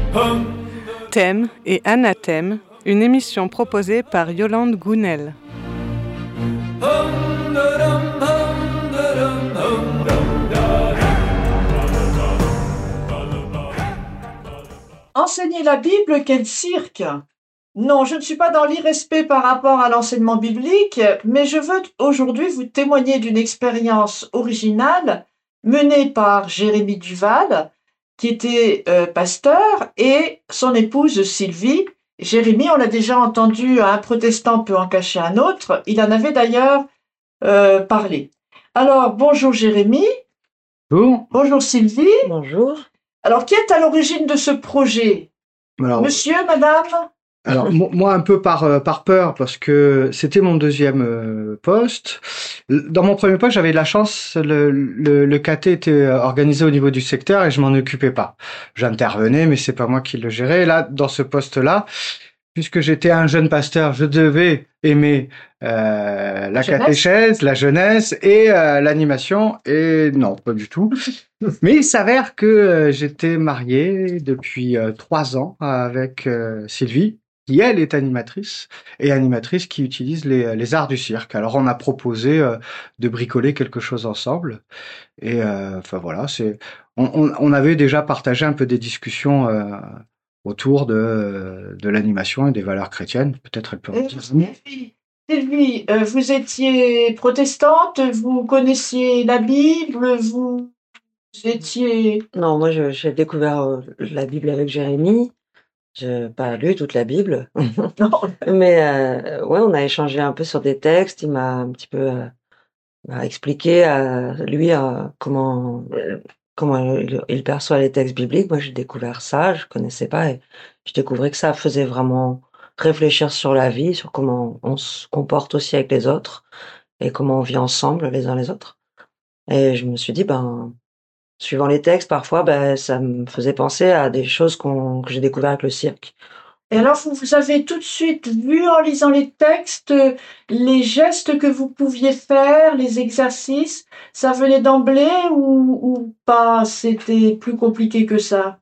Thème et anathème, une émission proposée par Yolande Gounel. Enseigner la Bible, quel cirque! Non, je ne suis pas dans l'irrespect par rapport à l'enseignement biblique, mais je veux aujourd'hui vous témoigner d'une expérience originale menée par Jérémy Duval, qui était pasteur, et son épouse Sylvie. Jérémy, on l'a déjà entendu, un protestant peut en cacher un autre. Il en avait d'ailleurs parlé. Alors, bonjour Jérémy. Bonjour. Bonjour Sylvie. Bonjour. Alors, qui est à l'origine de ce projet? Monsieur, madame? Alors, moi, un peu par peur, parce que c'était mon deuxième poste. Dans mon premier poste, j'avais de la chance, le KT était organisé au niveau du secteur et je m'en occupais pas. J'intervenais, mais c'est pas moi qui le gérais. Là, dans ce poste-là, puisque j'étais un jeune pasteur, je devais aimer la catéchèse, la jeunesse et l'animation. Et non, pas du tout. Mais il s'avère que j'étais marié depuis 3 ans avec Sylvie, qui elle est animatrice qui utilise les arts du cirque. Alors on a proposé de bricoler quelque chose ensemble. Et enfin voilà, on avait déjà partagé un peu des discussions autour de l'animation et des valeurs chrétiennes. Peut-être elle peut en dire. Sylvie, vous étiez protestante, vous connaissiez la Bible, vous étiez... Non, moi j'ai découvert la Bible avec Jérémy. J'ai pas lu toute la Bible, mais ouais, on a échangé un peu sur des textes. Il m'a un petit peu expliqué lui comment il perçoit les textes bibliques. Moi, j'ai découvert ça, je connaissais pas, et je découvrais que ça faisait vraiment réfléchir sur la vie, sur comment on se comporte aussi avec les autres et comment on vit ensemble les uns les autres. Et je me suis dit, suivant les textes, parfois, ça me faisait penser à des choses que j'ai découvert avec le cirque. Et alors, vous avez tout de suite vu, en lisant les textes, les gestes que vous pouviez faire, les exercices, ça venait d'emblée ou pas? C'était plus compliqué que ça?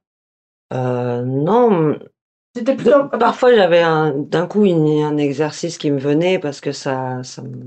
Non. C'était plutôt... Parfois, j'avais d'un coup un exercice qui me venait parce que ça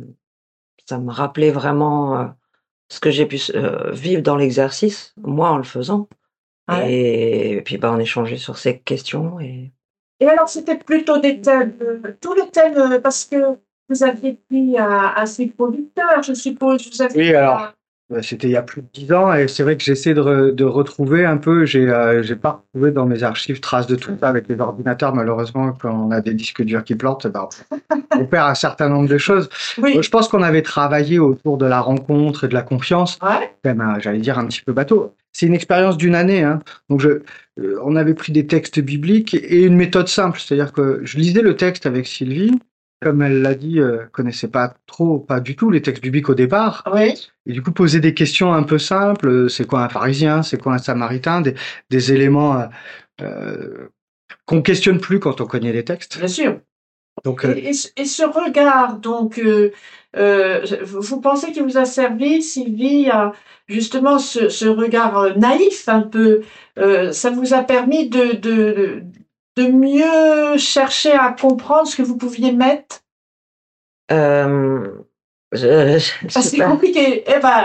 me rappelait vraiment ce que j'ai pu vivre dans l'exercice, moi en le faisant. Ouais. Et puis on échangeait sur ces questions. Et alors, c'était plutôt des thèmes, tous les thèmes, parce que vous aviez pris à ces producteurs, je suppose. Vous avez oui, alors, c'était il y a plus de 10 ans, et c'est vrai que j'essaie de retrouver un peu. J'ai pas retrouvé dans mes archives traces de tout ça avec les ordinateurs. Malheureusement, quand on a des disques durs qui plantent, on perd un certain nombre de choses. Oui. Je pense qu'on avait travaillé autour de la rencontre et de la confiance. Ouais. Même, j'allais dire un petit peu bateau. C'est une expérience d'une année, hein. Donc on avait pris des textes bibliques et une méthode simple, c'est-à-dire que je lisais le texte avec Sylvie. Comme elle l'a dit, connaissait pas du tout les textes bibliques au départ. Oui. Et du coup, poser des questions un peu simples. C'est quoi un pharisien? C'est quoi un samaritain? Des éléments qu'on questionne plus quand on connaît les textes. Bien sûr. Donc, et ce regard, donc, vous pensez qu'il vous a servi, Sylvie, à justement ce regard naïf un peu, ça vous a permis de mieux chercher à comprendre ce que vous pouviez mettre? C'est compliqué.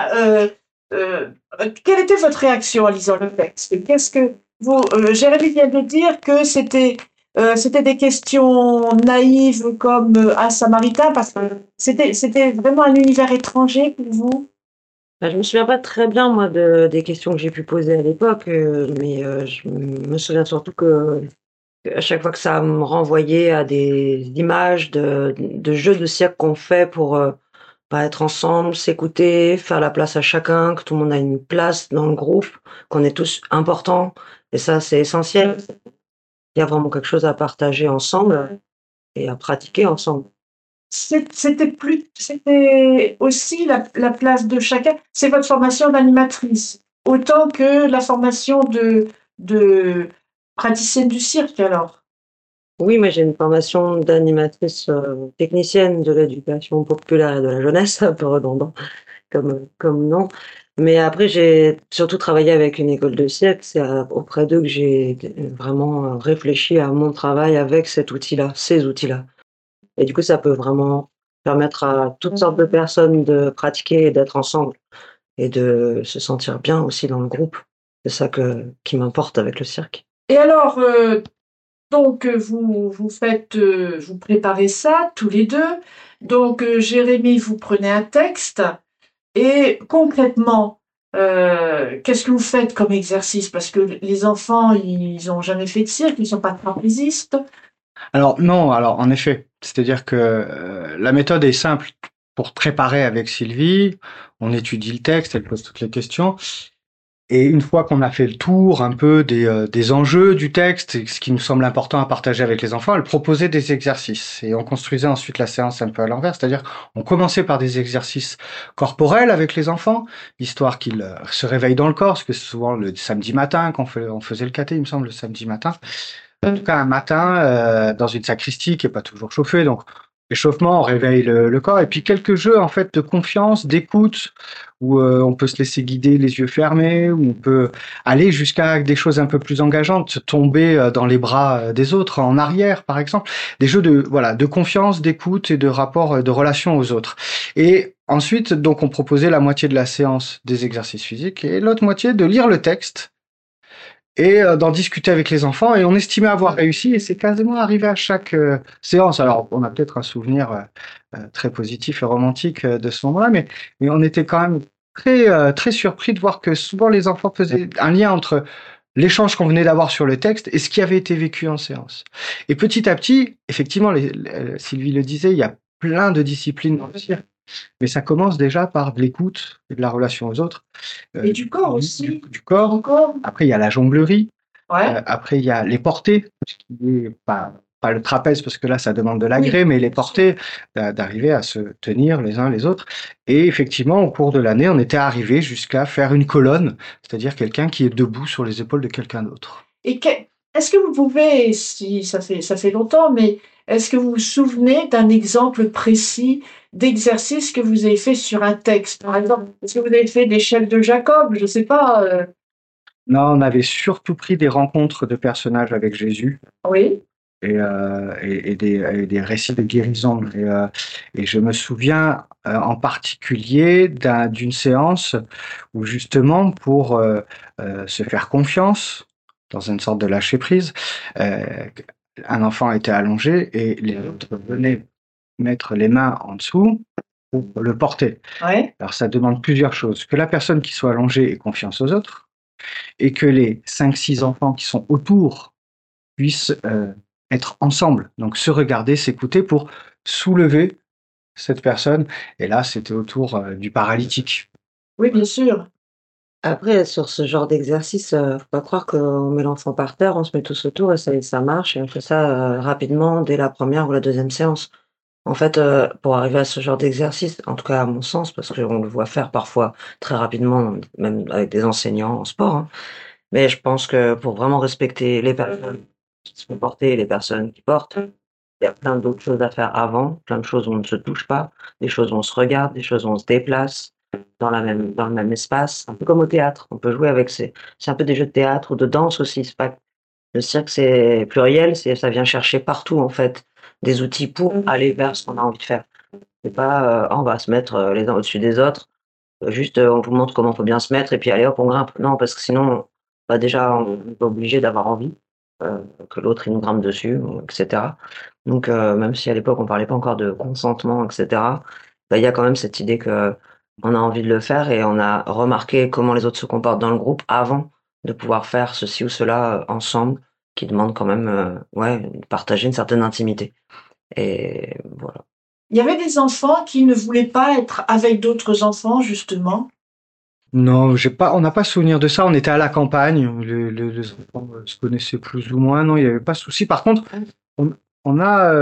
Quelle était votre réaction en lisant le texte? Qu'est-ce que vous... Jérémy vient de dire que c'était des questions naïves comme un samaritain, parce que c'était vraiment un univers étranger pour vous? Je me souviens pas très bien, moi, des questions que j'ai pu poser à l'époque, mais je me souviens surtout que à chaque fois que ça me renvoyait à des images de jeux de cirque qu'on fait pour être ensemble, s'écouter, faire la place à chacun, que tout le monde a une place dans le groupe, qu'on est tous importants, et ça, c'est essentiel. Il y a vraiment quelque chose à partager ensemble et à pratiquer ensemble. C'était aussi la place de chacun. C'est votre formation d'animatrice, autant que la formation de praticienne du cirque, alors? Oui, moi j'ai une formation d'animatrice technicienne de l'éducation populaire et de la jeunesse, un peu redondant comme nom. Mais après, j'ai surtout travaillé avec une école de cirque. C'est auprès d'eux que j'ai vraiment réfléchi à mon travail avec cet outil-là, ces outils-là. Et du coup, ça peut vraiment permettre à toutes sortes de personnes de pratiquer et d'être ensemble et de se sentir bien aussi dans le groupe. C'est ça qui m'importe avec le cirque. Et alors, donc, vous préparez ça tous les deux. Donc, Jérémy, vous prenez un texte et concrètement, qu'est-ce que vous faites comme exercice? Parce que les enfants, ils ont jamais fait de cirque, ils sont pas trapézistes. Alors non, alors en effet, c'est-à-dire que la méthode est simple. Pour préparer avec Sylvie, on étudie le texte, elle pose toutes les questions. Et une fois qu'on a fait le tour un peu des enjeux du texte, et ce qui nous semble important à partager avec les enfants, elle proposait des exercices. Et on construisait ensuite la séance un peu à l'envers, c'est-à-dire on commençait par des exercices corporels avec les enfants, histoire qu'ils se réveillent dans le corps, parce que c'est souvent le samedi matin on faisait le caté, il me semble, le samedi matin. En tout cas, un matin, dans une sacristie qui est pas toujours chauffée, donc échauffement, on réveille le corps, et puis quelques jeux en fait de confiance, d'écoute, où on peut se laisser guider les yeux fermés, où on peut aller jusqu'à des choses un peu plus engageantes, tomber dans les bras des autres, en arrière par exemple, des jeux de confiance, d'écoute et de rapport, de relation aux autres. Et ensuite, donc on proposait la moitié de la séance des exercices physiques et l'autre moitié de lire le texte et d'en discuter avec les enfants, et on estimait avoir réussi, et c'est quasiment arrivé à chaque séance. Alors on a peut-être un souvenir très positif et romantique de ce moment-là, mais on était quand même très surpris de voir que souvent les enfants faisaient un lien entre l'échange qu'on venait d'avoir sur le texte et ce qui avait été vécu en séance. Et petit à petit, effectivement, Sylvie le disait, il y a plein de disciplines dans le cirque, mais ça commence déjà par de l'écoute et de la relation aux autres. Et du corps aussi. Du corps. Encore. Après, il y a la jonglerie. Ouais. Après, il y a les portées, ce qui est pas le trapèze, parce que là, ça demande de l'agré, mais les portées, d'arriver à se tenir les uns les autres. Et effectivement, au cours de l'année, on était arrivé jusqu'à faire une colonne, c'est-à-dire quelqu'un qui est debout sur les épaules de quelqu'un d'autre. Et est-ce que vous pouvez, si ça fait longtemps, mais est-ce que vous vous souvenez d'un exemple précis d'exercice que vous avez fait sur un texte? Par exemple, est-ce que vous avez fait l'échelle de Jacob? Je sais pas. Non, on avait surtout pris des rencontres de personnages avec Jésus. Oui. Et des récits de guérison. Et je me souviens en particulier d'une séance où justement pour se faire confiance, dans une sorte de lâcher prise, un enfant était allongé et les autres venaient mettre les mains en dessous pour le porter. Ouais. Alors ça demande plusieurs choses. Que la personne qui soit allongée ait confiance aux autres, et que les 5-6 enfants qui sont autour puissent être ensemble, donc se regarder, s'écouter pour soulever cette personne. Et là, c'était autour du paralytique. Oui, bien sûr. Après, sur ce genre d'exercice, faut pas croire qu'on met l'enfant par terre, on se met tous autour et ça marche, et on fait ça rapidement dès la première ou la deuxième séance. En fait, pour arriver à ce genre d'exercice, en tout cas à mon sens, parce qu'on le voit faire parfois très rapidement, même avec des enseignants en sport, hein, mais je pense que pour vraiment respecter les personnes qui se font porter et les personnes qui portent, il y a plein d'autres choses à faire avant, plein de choses où on ne se touche pas, des choses où on se regarde, des choses où on se déplace dans le même espace, un peu comme au théâtre. On peut jouer avec c'est un peu des jeux de théâtre ou de danse aussi. C'est pas, le cirque, c'est pluriel, ça vient chercher partout, en fait, des outils pour aller vers ce qu'on a envie de faire. C'est pas, on va se mettre les uns au-dessus des autres, juste on vous montre comment faut bien se mettre et puis allez hop, on grimpe. Non, parce que sinon, bah déjà, on est obligé d'avoir envie que l'autre il nous grimpe dessus, etc. Donc, même si à l'époque on parlait pas encore de consentement, etc., bah, il y a quand même cette idée que on a envie de le faire et on a remarqué comment les autres se comportent dans le groupe avant de pouvoir faire ceci ou cela ensemble, qui demande quand même, de partager une certaine intimité. Et voilà. Il y avait des enfants qui ne voulaient pas être avec d'autres enfants, justement. Non, on n'a pas souvenir de ça. On était à la campagne, les enfants se connaissaient plus ou moins. Non, il n'y avait pas de souci. Par contre, on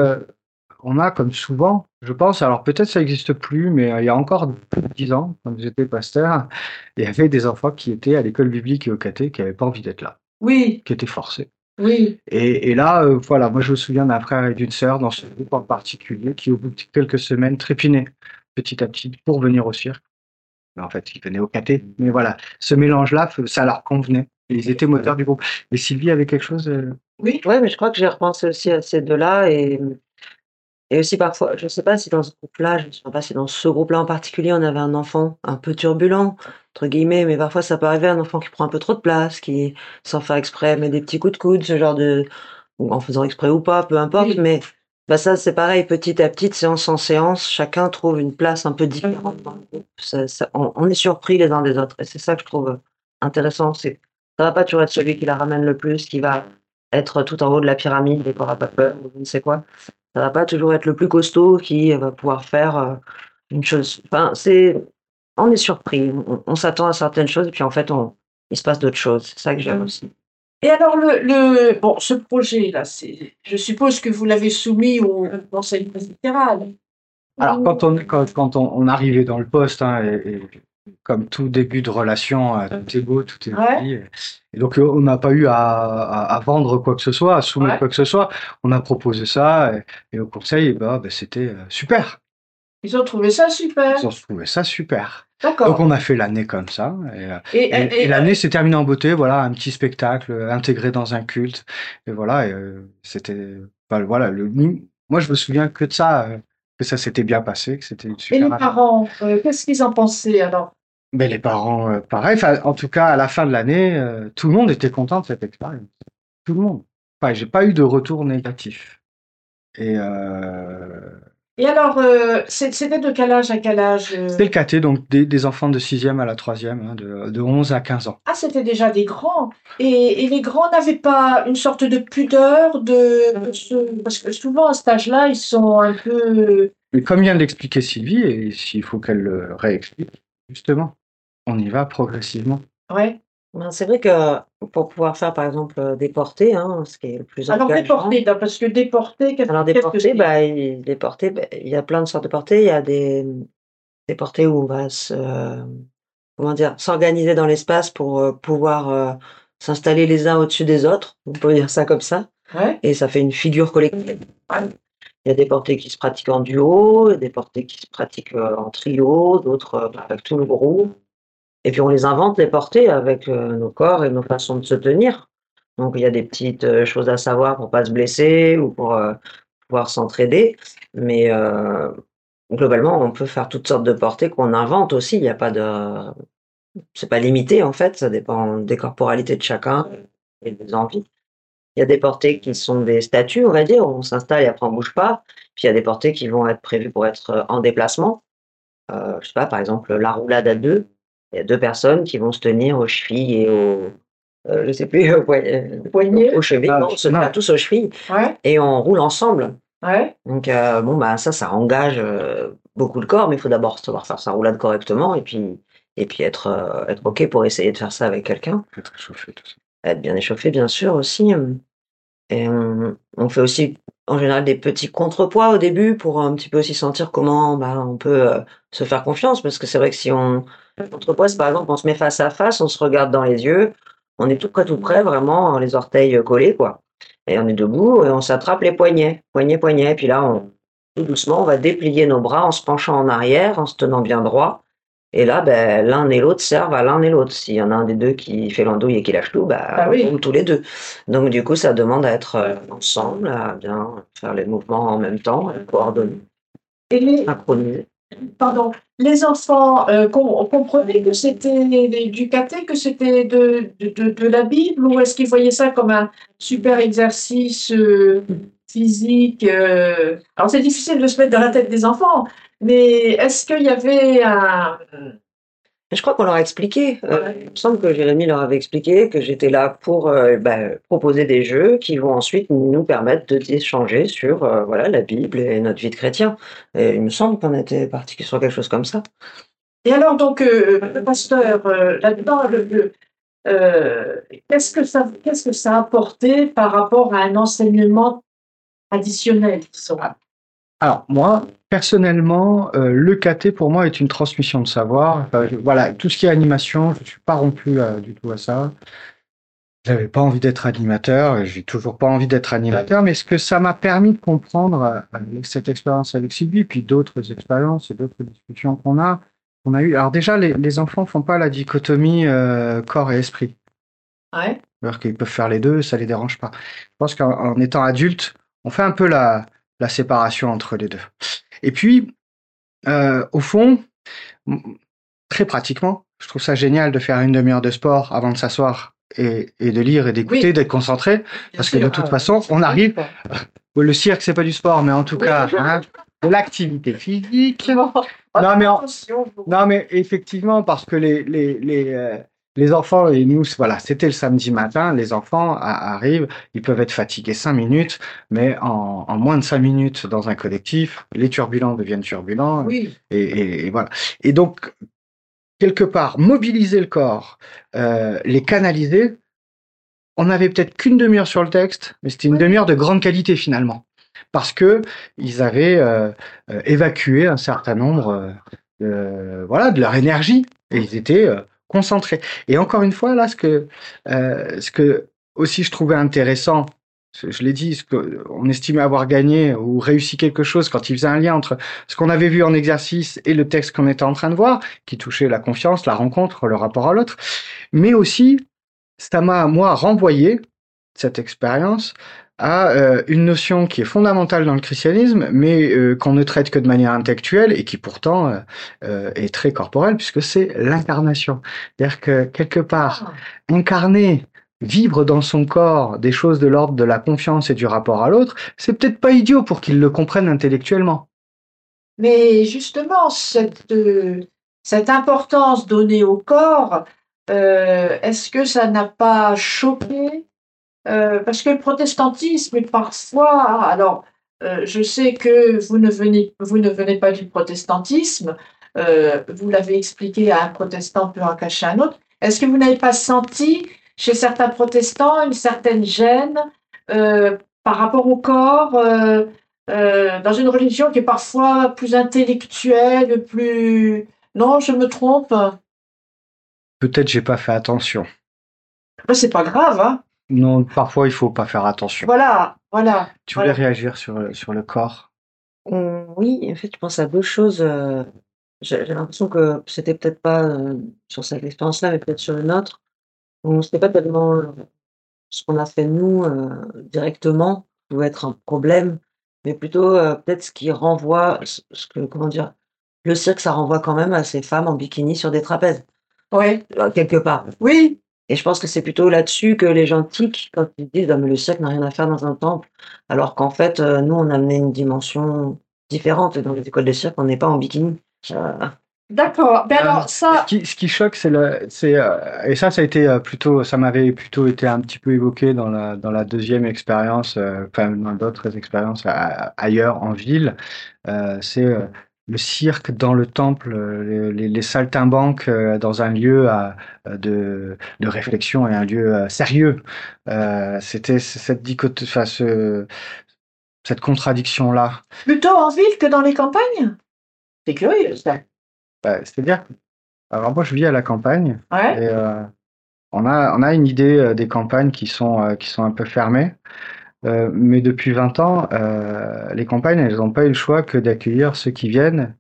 a comme souvent, je pense, alors peut-être ça n'existe plus, mais il y a encore 10 ans, quand j'étais pasteur, il y avait des enfants qui étaient à l'école biblique et au caté qui n'avaient pas envie d'être là, Oui, qui étaient forcés. oui. Et là, voilà, moi je me souviens d'un frère et d'une sœur dans ce groupe en particulier qui, au bout de quelques semaines, trépinaient petit à petit pour venir au cirque. Mais en fait, ils venaient au caté. Mais voilà, ce mélange-là, ça leur convenait. Ils étaient moteurs du groupe. Et Sylvie avait quelque chose. Oui, ouais, mais je crois que j'ai repensé aussi à ces deux-là et aussi parfois, je sais pas si dans ce groupe-là, je ne sais pas si dans ce groupe-là en particulier, on avait un enfant un peu turbulent, entre guillemets, mais parfois ça peut arriver, un enfant qui prend un peu trop de place, qui, sans faire exprès, met des petits coups de coude, ce genre de, ou en faisant exprès ou pas, peu importe, Oui. mais bah ça c'est pareil, petit à petit, de séance en séance, chacun trouve une place un peu différente dans le groupe. On est surpris les uns des autres, et c'est ça que je trouve intéressant, c'est ça va pas toujours être celui qui la ramène le plus, qui va être tout en haut de la pyramide, et qui aura pas peur, ou je ne sais quoi. Ça va pas toujours être le plus costaud qui va pouvoir faire une chose. Enfin, on est surpris, on s'attend à certaines choses et puis en fait, il se passe d'autres choses. C'est ça que j'aime aussi. Et alors, bon, ce projet-là, je suppose que vous l'avez soumis au conseil préfectoral. Alors, quand on arrivait dans le poste, hein, et comme tout début de relation, tout est beau, tout est Ouais. joli. Et donc, on n'a pas eu à vendre quoi que ce soit, à soumettre Ouais. quoi que ce soit. On a proposé ça, et au conseil, c'était super. Ils ont trouvé ça super. Ils ont trouvé ça super. D'accord. Donc, on a fait l'année comme ça. Et Et l'année s'est terminée en beauté. Voilà, un petit spectacle intégré dans un culte. Et voilà, c'était, voilà, moi, je me souviens que de ça, que ça s'était bien passé, que c'était une et super les année. parents, qu'est-ce qu'ils en pensaient alors? Mais les parents, pareil. Enfin, en tout cas, à la fin de l'année, tout le monde était content de cette expérience. Tout le monde. Enfin, j'ai pas eu de retour négatif. Et Et alors, c'était de quel âge à quel âge? c'était le caté, donc des enfants de 6e à la 3e, hein, de 11 à 15 ans. Ah, c'était déjà des grands. Et les grands n'avaient pas une sorte de pudeur parce que souvent à cet âge-là, ils sont un peu. Mais comme vient de l'expliquer Sylvie, et s'il faut qu'elle le réexplique, justement, on y va progressivement. Ouais. Ben, c'est vrai que pour pouvoir faire, par exemple, des portées, hein, ce qui est le plus Alors engageant. déporté, parce que déporté, Alors qu'est-ce que déporté, c'est? il y a plein de sortes de portées. Il y a des portées où on va comment dire, s'organiser dans l'espace pour pouvoir s'installer les uns au-dessus des autres. On peut dire ça comme ça. Ouais. Et ça fait une figure collective. Il y a des portées qui se pratiquent en duo, des portées qui se pratiquent en trio, d'autres avec tout le groupe. Et puis on les invente, les portées, avec nos corps et nos façons de se tenir. Donc il y a des petites choses à savoir pour pas se blesser ou pour pouvoir s'entraider. Mais globalement, on peut faire toutes sortes de portées qu'on invente aussi. Il n'y a pas c'est pas limité en fait. Ça dépend des corporalités de chacun et des envies. Il y a des portées qui sont des statues, on va dire, où on s'installe et après on bouge pas. Puis il y a des portées qui vont être prévues pour être en déplacement. Je sais pas, par exemple, la roulade à deux. Il y a deux personnes qui vont se tenir aux chevilles et je sais plus, Poignet. aux chevilles. Non, on se tient tous aux chevilles Ouais. et on roule ensemble. Ouais. Donc bon bah ça engage beaucoup le corps, mais il faut d'abord savoir faire sa roulade correctement et puis être ok pour essayer de faire ça avec quelqu'un. Être échauffé, tout ça. Être bien échauffé, bien sûr aussi. Et on fait aussi en général des petits contrepoids au début pour un petit peu aussi sentir comment on peut se faire confiance, parce que c'est vrai que si on contrepoids, c'est par exemple on se met face à face, on se regarde dans les yeux, on est tout près, vraiment les orteils collés quoi, et on est debout et on s'attrape les poignets, et puis là tout doucement on va déplier nos bras en se penchant en arrière, en se tenant bien droit. Et là, l'un et l'autre servent à l'un et l'autre. S'il y en a un des deux qui fait l'andouille et qui lâche tout, oui. on tombe tous les deux. Donc du coup, ça demande à être ensemble, à bien faire les mouvements en même temps, à coordonner, Et synchroniser. pardon, les enfants comprenaient que c'était du caté, que c'était de la Bible, ou est-ce qu'ils voyaient ça comme un super exercice physique? Alors c'est difficile de se mettre dans la tête des enfants, mais est-ce qu'il y avait un... Je crois qu'on leur a expliqué. Il me semble que Jérémy leur avait expliqué que j'étais là pour proposer des jeux qui vont ensuite nous permettre d'échanger sur voilà la Bible et notre vie de chrétien. Et il me semble qu'on était parti sur quelque chose comme ça. Et alors donc le pasteur là-dedans, qu'est-ce que ça a apporté par rapport à un enseignement traditionnel, disons? Alors moi, personnellement, le caté pour moi est une transmission de savoir. Voilà, tout ce qui est animation, je suis pas rompu du tout à ça. J'avais pas envie d'être animateur, et j'ai toujours pas envie d'être animateur, mais ce que ça m'a permis de comprendre avec cette expérience avec Sylvie, puis d'autres expériences et d'autres discussions qu'on a, On a eu. Alors déjà, les enfants font pas la dichotomie corps et esprit. Ouais. Alors qu'ils peuvent faire les deux, ça les dérange pas. Je pense qu'en étant adulte, on fait un peu la séparation entre les deux. Et puis, au fond, très pratiquement, je trouve ça génial de faire une demi-heure de sport avant de s'asseoir et de lire et d'écouter, Oui, d'être concentré, bien parce que de sûr. toute façon, on arrive. Le cirque, c'est pas du sport, mais en tout cas, hein, de l'activité physique. Non, mais Attention. non, mais effectivement, parce que les enfants et nous, voilà, c'était le samedi matin, les enfants arrivent, ils peuvent être fatigués 5 minutes, mais en moins de 5 minutes dans un collectif, les turbulents deviennent turbulents, Oui. et voilà. Et donc, quelque part, mobiliser le corps, les canaliser, on n'avait peut-être qu'une demi-heure sur le texte, mais c'était une Oui. demi-heure de grande qualité finalement, parce que ils avaient évacué un certain nombre voilà, de leur énergie et ils étaient concentrés. Et encore une fois, là, ce que aussi je trouvais intéressant, je l'ai dit, on estimait avoir gagné ou réussi quelque chose quand il faisait un lien entre ce qu'on avait vu en exercice et le texte qu'on était en train de voir, qui touchait la confiance, la rencontre, le rapport à l'autre, mais aussi ça m'a, moi, renvoyé, cette expérience, à une notion qui est fondamentale dans le christianisme, mais qu'on ne traite que de manière intellectuelle et qui pourtant est très corporelle, puisque c'est l'incarnation. C'est-à-dire que quelque part, incarner, vivre dans son corps des choses de l'ordre de la confiance et du rapport à l'autre, c'est peut-être pas idiot pour qu'ils le comprennent intellectuellement. Mais justement, cette importance donnée au corps, est-ce que ça n'a pas choqué? Parce que le protestantisme est parfois, alors je sais que vous ne venez pas du protestantisme, vous l'avez expliqué à un protestant peut en cacher un autre. Est-ce que vous n'avez pas senti chez certains protestants une certaine gêne par rapport au corps, dans une religion qui est parfois plus intellectuelle, plus... Non, je me trompe. Peut-être j'ai pas fait attention. Ben, c'est pas grave, hein. Non, parfois il faut pas faire attention. Voilà, voilà. Tu voulais Voilà. réagir sur le corps? Oui, en fait, je pense à deux choses. J'ai l'impression que c'était peut-être pas sur cette expérience-là, mais peut-être sur une autre. Où c'était pas tellement ce qu'on a fait nous directement, qui pouvait être un problème, mais plutôt peut-être ce qui renvoie, ce que, comment dire, le cirque, ça renvoie quand même à ces femmes en bikini sur des trapèzes, Oui, quelque part. oui. Et je pense que c'est plutôt là-dessus que les gens tiquent quand ils disent ah, mais le cirque n'a rien à faire dans un temple, alors qu'en fait, nous, on amenait une dimension différente. Et dans les écoles de cirque, on n'est pas en bikini. D'accord. Ben alors ça, Ce qui choque, et ça a été plutôt, ça m'avait plutôt été un petit peu évoqué dans la deuxième expérience, enfin dans d'autres expériences ailleurs en ville, c'est le cirque dans le temple, les saltimbanques dans un lieu de réflexion et un lieu sérieux. C'était cette dichotomie, enfin, cette contradiction-là. plutôt en ville que dans les campagnes? C'est curieux, ça. C'est-à-dire, alors moi je vis à la campagne Ouais. et on a une idée des campagnes qui sont un peu fermées, mais depuis 20 ans, les campagnes elles n'ont pas eu le choix que d'accueillir ceux qui viennent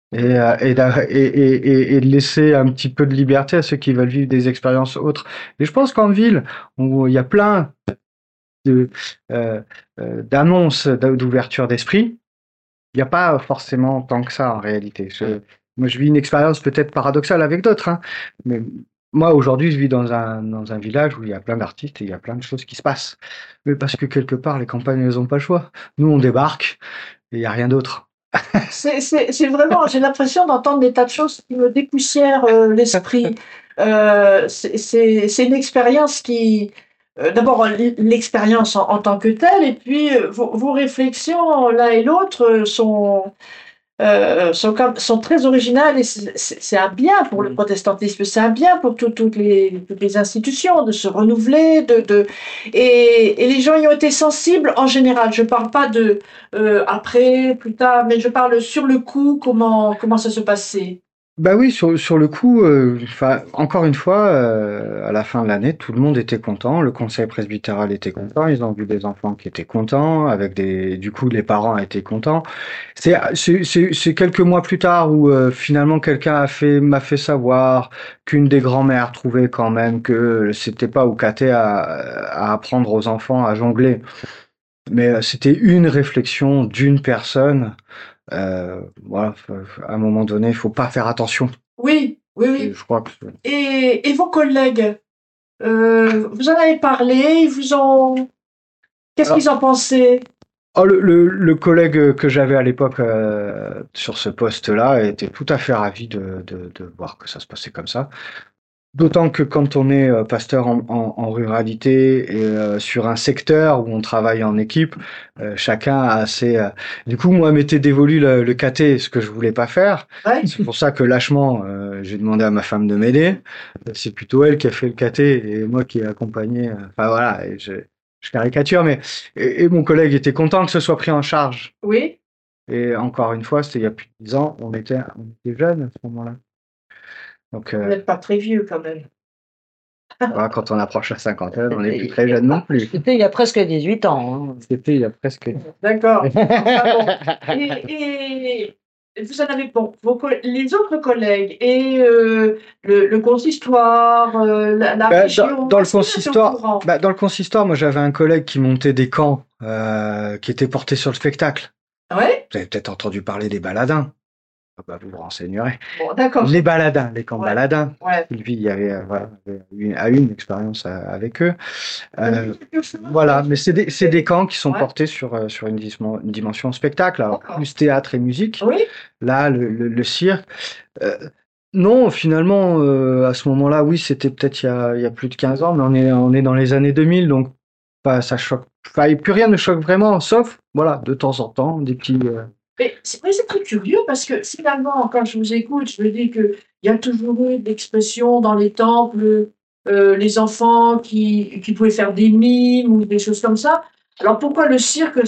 et de laisser un petit peu de liberté à ceux qui veulent vivre des expériences autres. Et je pense qu'en ville, où il y a plein de d'annonces d'ouverture d'esprit, il n'y a pas forcément tant que ça en réalité. Moi, je vis une expérience peut-être paradoxale avec d'autres, hein, mais moi, aujourd'hui, je vis dans un village où il y a plein d'artistes et il y a plein de choses qui se passent. Mais parce que quelque part, les campagnes, elles n'ont pas le choix. Nous, on débarque et il n'y a rien d'autre. C'est vraiment, j'ai l'impression d'entendre des tas de choses qui me dépoussièrent l'esprit. C'est une expérience qui, d'abord l'expérience en tant que telle, et puis vos réflexions l'un et l'autre sont très originales et c'est un bien pour le protestantisme, c'est un bien pour toutes les institutions de se renouveler, et les gens y ont été sensibles en général. Je parle pas de après, plus tard, mais je parle sur le coup, comment ça se passait. Bah oui, sur le coup, enfin, encore une fois, à la fin de l'année, tout le monde était content, le conseil presbytéral était content, ils ont vu des enfants qui étaient contents, du coup, les parents étaient contents. C'est quelques mois plus tard où finalement quelqu'un m'a fait savoir qu'une des grand-mères trouvait quand même que c'était pas au caté à apprendre aux enfants à jongler. Mais c'était une réflexion d'une personne. Voilà, à un moment donné, il faut pas faire attention. Oui, oui, Et oui. je crois que Et vos collègues, vous en avez parlé, ils vous ont... Qu'est-ce alors, qu'ils en pensaient? le collègue que j'avais à l'époque sur ce poste-là était tout à fait ravi de voir que ça se passait comme ça. D'autant que quand on est pasteur en ruralité et sur un secteur où on travaille en équipe, chacun a ses... Du coup, moi, m'était dévolu le caté, ce que je voulais pas faire. Ouais. C'est pour ça que lâchement, j'ai demandé à ma femme de m'aider. C'est plutôt elle qui a fait le caté et moi qui ai accompagné. Enfin voilà, je caricature, mais et mon collègue était content que ce soit pris en charge. Oui. Et encore une fois, c'était il y a plus de 10 ans, on était jeunes à ce moment-là. Donc Vous n'êtes pas très vieux quand même. voilà, quand on approche la cinquantaine, on n'est plus très jeune non plus. C'était il y a presque 18 ans. Hein. C'était il y a presque... D'accord. Enfin, bon. Et vous en avez bon, les autres collègues et le consistoire, la région, dans le est-ce que vous êtes au courant? dans le consistoire, moi j'avais un collègue qui montait des camps qui étaient portés sur le spectacle. Ouais. Vous avez peut-être entendu parler des baladins. Ah bah, vous vous renseignerez. Bon, d'accord. Les baladins, les camps Ouais. baladins. Ouais. Sylvie y avait, a eu une expérience avec eux. Voilà, mais c'est des camps qui sont Ouais. portés sur une dimension spectacle, alors D'accord. plus théâtre et musique. Oui. Là, le cirque. Euh, non, finalement, à ce moment-là, oui, c'était peut-être il y a plus de 15 ans, mais on est dans les années 2000, donc ça choque. Enfin, et plus rien ne choque vraiment, sauf, voilà, de temps en temps, des petits... Mais c'est très curieux parce que finalement, quand je vous écoute, je me dis qu'il y a toujours eu d'expressions dans les temples, les enfants qui pouvaient faire des mimes ou des choses comme ça. Alors pourquoi le cirque,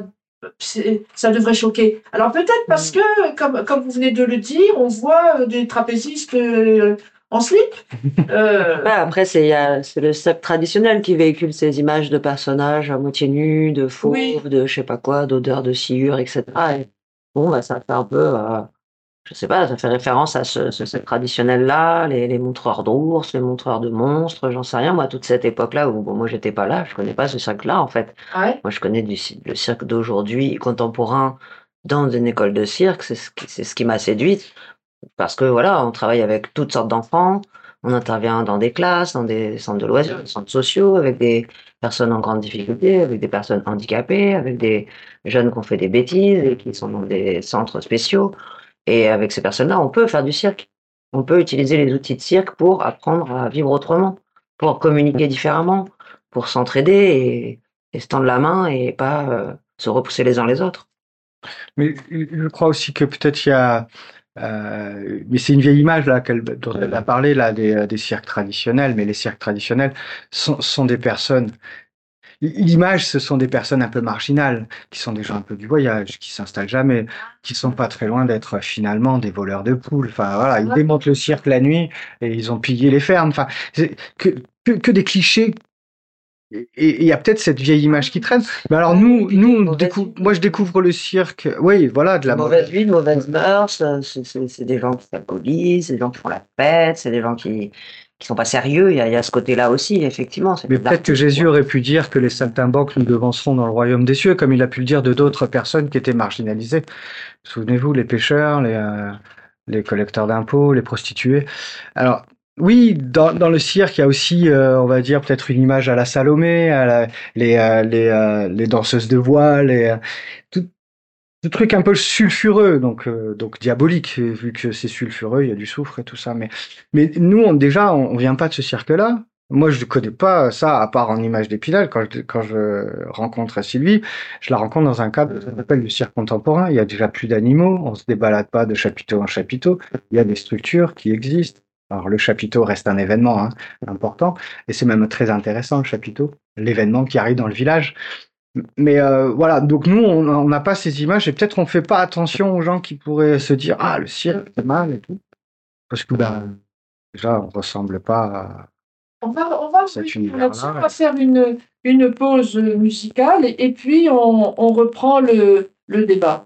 ça devrait choquer? Alors peut-être parce que, comme vous venez de le dire, on voit des trapézistes en slip. Ouais, après, c'est le cirque traditionnel qui véhicule ces images de personnages à moitié nus, de fauves, Oui. de je sais pas quoi, d'odeurs de sciure, etc. Et bon, bah, ça fait un peu, je sais pas, ça fait référence à ce cirque traditionnel-là, les montreurs d'ours, les montreurs de monstres, j'en sais rien. Moi, toute cette époque-là où, bon, moi, j'étais pas là, je connais pas ce cirque-là, en fait. Ouais. Moi, je connais le cirque d'aujourd'hui, contemporain, dans une école de cirque, c'est ce qui m'a séduite. Parce que voilà, on travaille avec toutes sortes d'enfants, on intervient dans des classes, dans des centres de loisirs, des centres sociaux, avec des personnes en grande difficulté, avec des personnes handicapées, avec des jeunes qui ont fait des bêtises et qui sont dans des centres spéciaux. Et avec ces personnes-là, on peut faire du cirque. On peut utiliser les outils de cirque pour apprendre à vivre autrement, pour communiquer différemment, pour s'entraider et se tendre la main et pas se repousser les uns les autres. Mais je crois aussi que peut-être il y a... mais c'est une vieille image là dont elle a parlé là des cirques traditionnels, mais les cirques traditionnels sont des personnes. L'image, ce sont des personnes un peu marginales, qui sont des gens un peu du voyage, qui s'installent jamais, qui sont pas très loin d'être finalement des voleurs de poules. Enfin voilà, ils démontent le cirque la nuit et ils ont pillé les fermes. Enfin, c'est que des clichés. Et il y a peut-être cette vieille image qui traîne. Mais alors moi je découvre le cirque. Oui, voilà, de la mauvaise vie, de mauvaises mœurs. C'est des gens qui s'alcoolisent, c'est des gens qui font la fête, c'est des gens qui sont pas sérieux. Il y a ce côté-là aussi, effectivement. Mais peut-être que Jésus aurait pu dire que les saltimbanques nous devanceront dans le royaume des cieux, comme il a pu le dire de d'autres personnes qui étaient marginalisées. Souvenez-vous, les pêcheurs, les collecteurs d'impôts, les prostituées. Alors, oui, dans le cirque, il y a aussi, on va dire, peut-être une image à la Salomé, les danseuses de voile, tout, tout truc un peu sulfureux, donc diabolique, vu que c'est sulfureux, il y a du soufre et tout ça. Mais nous, déjà, on vient pas de ce cirque-là. Moi, je ne connais pas ça, à part en image d'Épinal. Quand je rencontre Sylvie, je la rencontre dans un cadre qu'on appelle le cirque contemporain. Il y a déjà plus d'animaux, on se débalade pas de chapiteau en chapiteau. Il y a des structures qui existent. Alors, le chapiteau reste un événement important, et c'est même très intéressant, le chapiteau, l'événement qui arrive dans le village. Mais voilà, donc nous, on n'a pas ces images, et peut-être on fait pas attention aux gens qui pourraient se dire « Ah, le cirque, c'est mal » et tout. parce que déjà on ressemble pas à On va cet revenir là-dessus, on univers-là. va faire une pause musicale et puis on reprend le débat.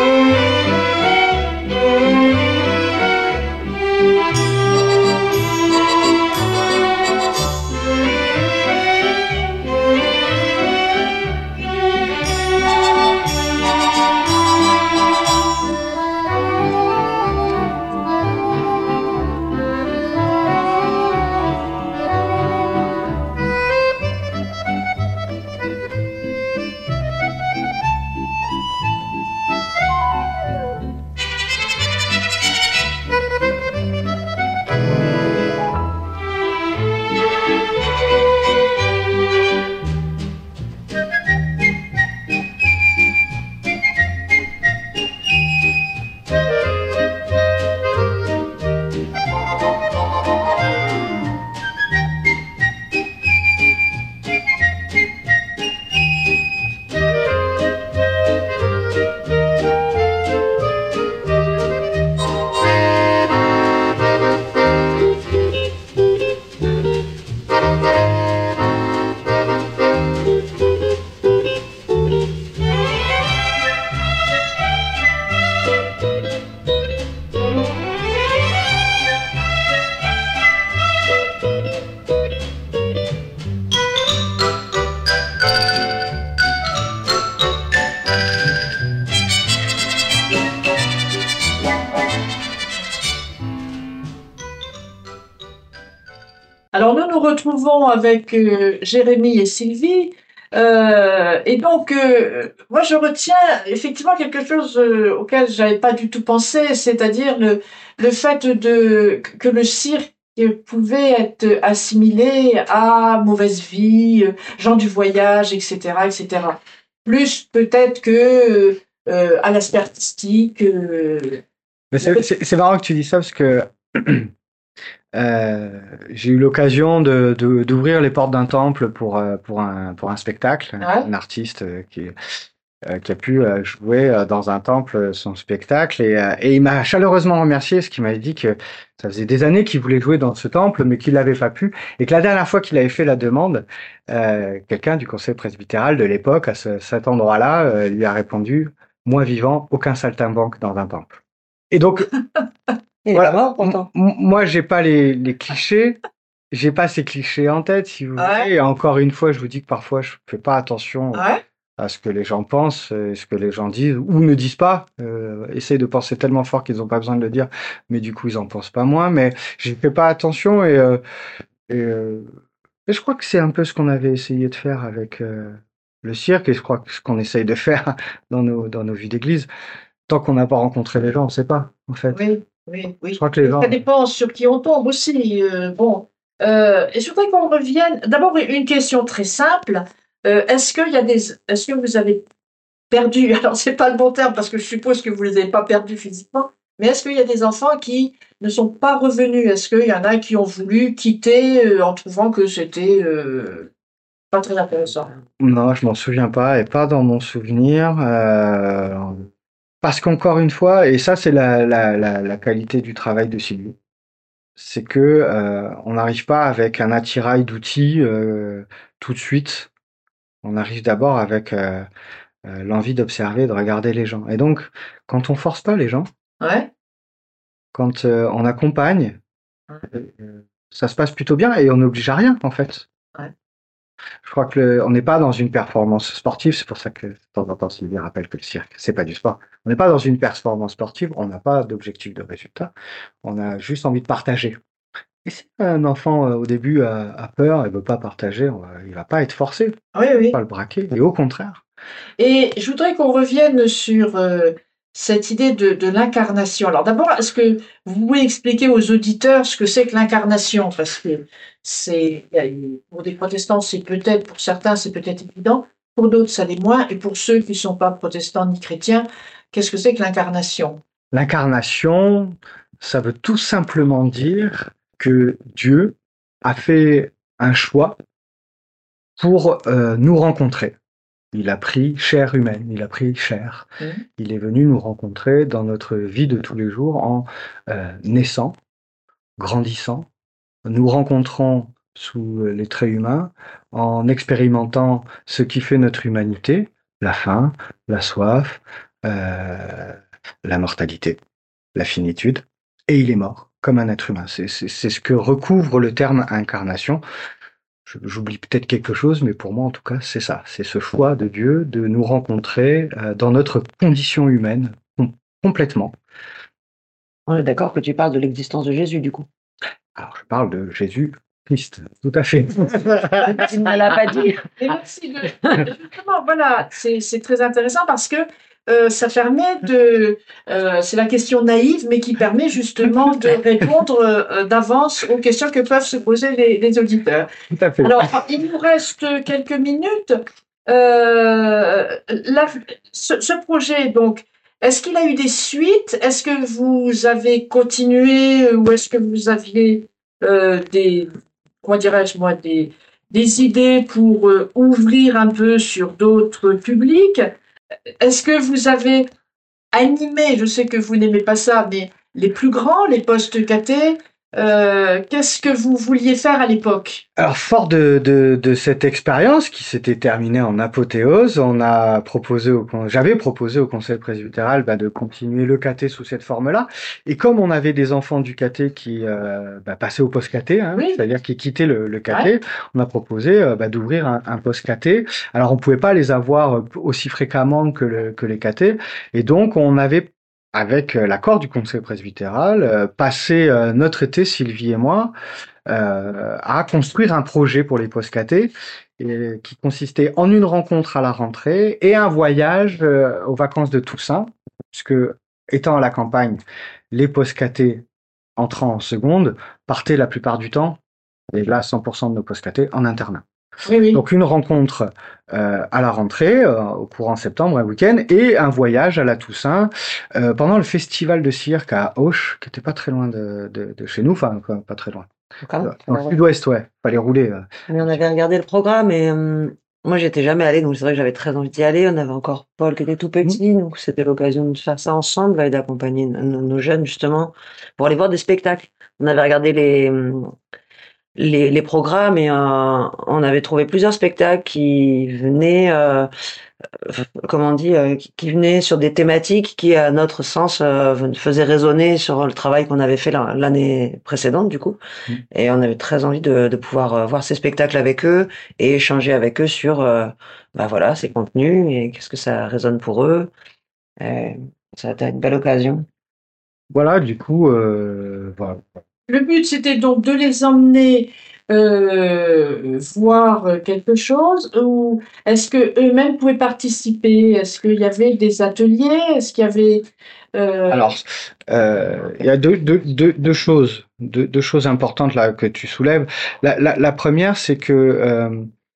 Alors nous nous retrouvons avec Jérémy et Sylvie. Et donc, moi je retiens effectivement quelque chose auquel j'avais pas du tout pensé, c'est-à-dire le fait que le cirque pouvait être assimilé à mauvaise vie, gens du voyage, etc., etc. Plus peut-être que à l'aspect artistique. Mais c'est marrant que tu dis ça parce que j'ai eu l'occasion d'ouvrir les portes d'un temple pour un spectacle, Ouais. un artiste qui a pu jouer dans un temple son spectacle et il m'a chaleureusement remercié parce qu'il m'avait dit que ça faisait des années qu'il voulait jouer dans ce temple mais qu'il n'avait pas pu et que la dernière fois qu'il avait fait la demande, quelqu'un du conseil presbytéral de l'époque à cet endroit-là lui a répondu: moi vivant, aucun saltimbanque dans un temple. Et donc Il est voilà, pas mort, pourtant. moi j'ai pas les clichés, j'ai pas ces clichés en tête si vous Ouais. voulez. Et encore une fois, je vous dis que parfois je fais pas attention Ouais. à ce que les gens pensent, ce que les gens disent ou ne disent pas. Essayent de penser tellement fort qu'ils n'ont pas besoin de le dire, mais du coup ils en pensent pas moins. Mais je fais pas attention et je crois que c'est un peu ce qu'on avait essayé de faire avec le cirque et je crois que ce qu'on essaye de faire dans nos vies d'église. Tant qu'on n'a pas rencontré les gens, on sait pas en fait. Oui, oui, oui. Je crois que les gens. Ça dépend sur qui on tombe aussi. Bon, et je voudrais qu'on revienne. D'abord, une question très simple. Est-ce que vous avez perdu, alors c'est pas le bon terme parce que je suppose que vous les avez pas perdus physiquement, mais est-ce qu'il y a des enfants qui ne sont pas revenus? Est-ce qu'il y en a qui ont voulu quitter en trouvant que c'était pas très intéressant? Non, je m'en souviens pas et pas dans mon souvenir. Parce qu'encore une fois, et ça c'est la qualité du travail de Sylvie, c'est que on n'arrive pas avec un attirail d'outils tout de suite. On arrive d'abord avec l'envie d'observer, de regarder les gens. Et donc, quand on force pas les gens, Ouais. quand on accompagne, ça se passe plutôt bien et on n'oblige à rien en fait. Ouais. Je crois que on n'est pas dans une performance sportive, c'est pour ça que de temps en temps Sylvie rappelle que le cirque, c'est pas du sport. On n'est pas dans une performance sportive, on n'a pas d'objectif de résultat, on a juste envie de partager. Et si un enfant au début a peur et veut pas partager, il va pas être forcé, Oui, on va oui. pas le braquer, et au contraire. Et je voudrais qu'on revienne sur cette idée de l'incarnation. Alors d'abord, est-ce que vous pouvez expliquer aux auditeurs ce que c'est que l'incarnation? Parce que pour des protestants, pour certains, c'est peut-être évident, pour d'autres, ça l'est moins, et pour ceux qui ne sont pas protestants ni chrétiens, qu'est-ce que c'est que l'incarnation? L'incarnation, ça veut tout simplement dire que Dieu a fait un choix pour nous rencontrer. Il a pris chair humaine, il a pris chair. Il est venu nous rencontrer dans notre vie de tous les jours en naissant grandissant, nous rencontrons sous les traits humains, en expérimentant ce qui fait notre humanité, la faim, la soif, la mortalité, la finitude, et il est mort comme un être humain. C'est ce que recouvre le terme incarnation. J'oublie peut-être quelque chose, mais pour moi, en tout cas, c'est ça. C'est ce choix de Dieu de nous rencontrer dans notre condition humaine complètement. On est d'accord que tu parles de l'existence de Jésus, du coup. Alors, je parle de Jésus-Christ, tout à fait. Tu ne l'as pas dit. Et merci justement, voilà, c'est très intéressant parce que ça permet c'est la question naïve, mais qui permet justement de répondre d'avance aux questions que peuvent se poser les auditeurs. Tout à fait. Alors, il nous reste quelques minutes. Ce projet, donc, est-ce qu'il a eu des suites? Est-ce que vous avez continué ou est-ce que vous aviez comment dirais-je moi, des idées pour ouvrir un peu sur d'autres publics? Est-ce que vous avez animé, je sais que vous n'aimez pas ça, mais les plus grands, les postes cathés, qu'est-ce que vous vouliez faire à l'époque? Alors, fort de cette expérience qui s'était terminée en apothéose, j'avais proposé au conseil presbytéral de continuer le caté sous cette forme-là. Et comme on avait des enfants du caté qui passaient au post-caté, Oui. c'est-à-dire qui quittaient le caté, on a proposé d'ouvrir un post-caté. Alors, on pouvait pas les avoir aussi fréquemment que les catés, et donc on avait, avec l'accord du conseil presbytéral, passé notre été, Sylvie et moi, à construire un projet pour les post-catés qui consistait en une rencontre à la rentrée et un voyage aux vacances de Toussaint, puisque étant à la campagne, les post-catés entrant en seconde partaient la plupart du temps, et là 100% de nos post-catés, en internat. Oui, oui. Donc une rencontre à la rentrée, au courant septembre, un week-end, et un voyage à la Toussaint pendant le festival de cirque à Auch, qui était pas très loin de chez nous, enfin pas très loin. Dans le sud-ouest, ouais. Fallait rouler. Mais on avait regardé le programme et moi j'étais jamais allée, donc c'est vrai que j'avais très envie d'y aller. On avait encore Paul qui était tout petit, donc c'était l'occasion de faire ça ensemble et d'accompagner nos jeunes justement pour aller voir des spectacles. On avait regardé les programmes et on avait trouvé plusieurs spectacles qui venaient qui venaient sur des thématiques qui à notre sens faisaient résonner sur le travail qu'on avait fait l'année précédente du coup, et on avait très envie de pouvoir voir ces spectacles avec eux et échanger avec eux sur voilà ces contenus et qu'est-ce que ça résonne pour eux. Ça a été une belle occasion. Voilà, du coup, voilà. Le but, c'était donc de les emmener voir quelque chose, ou est-ce que eux-mêmes pouvaient participer? Est-ce qu'il y avait des ateliers? Est-ce qu'il y avait Alors, il y a deux choses importantes là que tu soulèves. La première, c'est que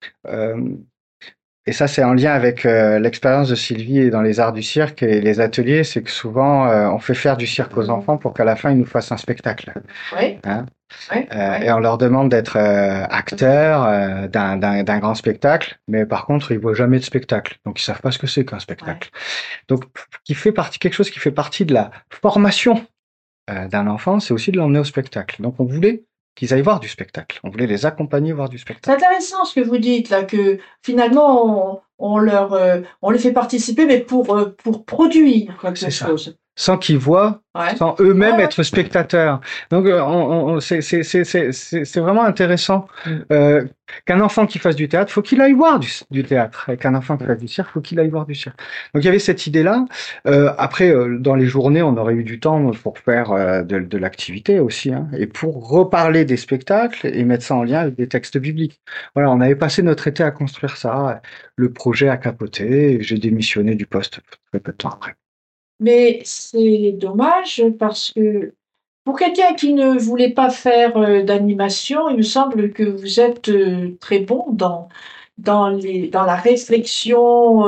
et ça, c'est en lien avec l'expérience de Sylvie dans les arts du cirque et les ateliers, c'est que souvent, on fait faire du cirque aux enfants pour qu'à la fin, ils nous fassent un spectacle. Oui. Hein? Oui. Et on leur demande d'être acteurs d'un grand spectacle, mais par contre, ils voient jamais de spectacle. Donc, ils savent pas ce que c'est qu'un spectacle. Donc, quelque chose qui fait partie de la formation d'un enfant, c'est aussi de l'emmener au spectacle. Donc, on voulait qu'ils aillent voir du spectacle. On voulait les accompagner voir du C'est spectacle. intéressant ce que vous dites là, que finalement on les fait participer, mais pour produire quelque chose. Sans qu'ils voient, sans eux-mêmes être spectateurs. Donc, c'est vraiment intéressant qu'un enfant qui fasse du théâtre, faut qu'il aille voir du théâtre. Et qu'un enfant qui fasse du cirque, faut qu'il aille voir du cirque. Donc, il y avait cette idée-là. Après, dans les journées, on aurait eu du temps pour faire de l'activité aussi, hein, et pour reparler des spectacles et mettre ça en lien avec des textes bibliques. Voilà, on avait passé notre été à construire ça. Le projet a capoté. J'ai démissionné du poste très peu de temps après. Mais c'est dommage parce que pour quelqu'un qui ne voulait pas faire d'animation, il me semble que vous êtes très bon dans la réflexion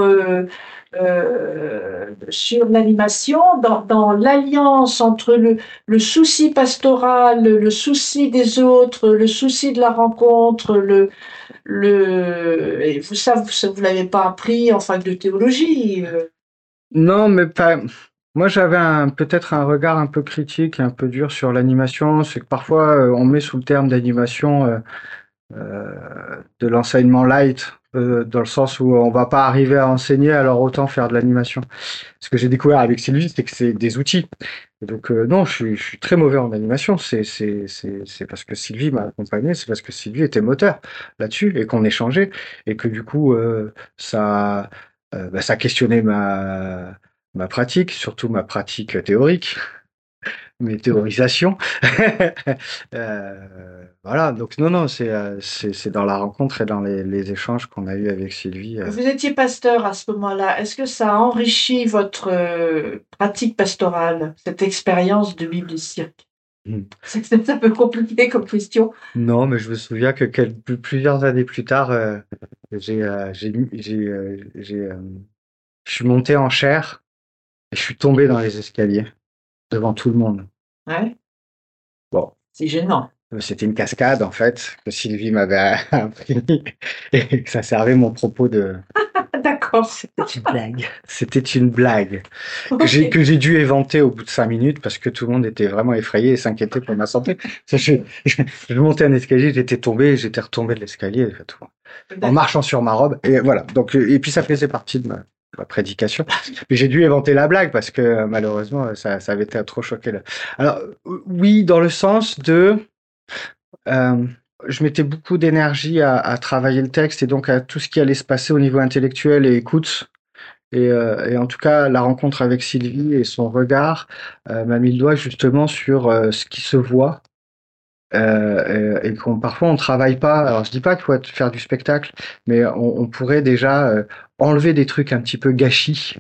sur l'animation, dans l'alliance entre le souci pastoral, le souci des autres, le souci de la rencontre, et vous l'avez pas appris en fac de théologie. Non, mais pas. Moi, j'avais peut-être un regard un peu critique et un peu dur sur l'animation. C'est que parfois, on met sous le terme d'animation de l'enseignement light, dans le sens où on va pas arriver à enseigner, alors autant faire de l'animation. Ce que j'ai découvert avec Sylvie, c'est que c'est des outils. Et donc non, je suis très mauvais en animation. C'est parce que Sylvie m'a accompagné, c'est parce que Sylvie était moteur là-dessus et qu'on échangeait et que du coup ça questionnait ma pratique, surtout ma pratique théorique, mes théorisations. Voilà, donc non, c'est dans la rencontre et dans les échanges qu'on a eu avec Sylvie. Vous étiez pasteur à ce moment-là. Est-ce que ça a enrichi votre pratique pastorale, cette expérience de Bible et cirque? C'est un peu compliqué comme question. Non, mais je me souviens que plusieurs années plus tard, je suis monté en chair et je suis tombé dans les escaliers devant tout le monde. Ouais, Bon, c'est gênant. c'était une cascade en fait que Sylvie m'avait appris et que ça servait mon propos de. D'accord. C'était une blague. C'était une blague Ok. que j'ai dû éventer au bout de 5 minutes parce que tout le monde était vraiment effrayé et s'inquiétait pour ma santé. Je montais un escalier, j'étais tombé, j'étais retombé de l'escalier, en marchant sur ma robe. Et voilà. Donc, et puis ça faisait partie de ma prédication. Mais j'ai dû éventer la blague parce que malheureusement, ça avait été trop choqué là. Alors, oui, dans le sens de, je mettais beaucoup d'énergie à travailler le texte et donc à tout ce qui allait se passer au niveau intellectuel et écoute. Et en tout cas, la rencontre avec Sylvie et son regard m'a mis le doigt justement sur ce qui se voit et parfois on travaille pas. Alors je dis pas qu'il faut faire du spectacle, mais on pourrait déjà enlever des trucs un petit peu gâchis,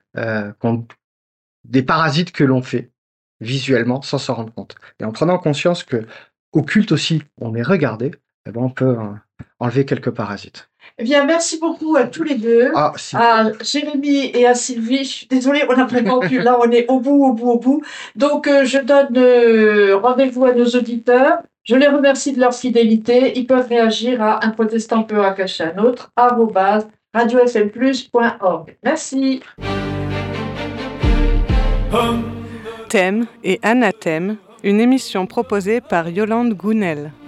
des parasites que l'on fait visuellement sans s'en rendre compte. Et en prenant conscience que au culte aussi on est regardé, eh ben on peut enlever quelques parasites. Eh bien, merci beaucoup à tous les deux, Ah, si. à Jérémy et à Sylvie. Je suis désolée, on a vraiment pu. Là, on est au bout. Donc, je donne rendez-vous à nos auditeurs. Je les remercie de leur fidélité. Ils peuvent réagir à un protestant peut rattacher un autre, @radiofmplus.org. Merci. Thème et anathème, une émission proposée par Yolande Gounel.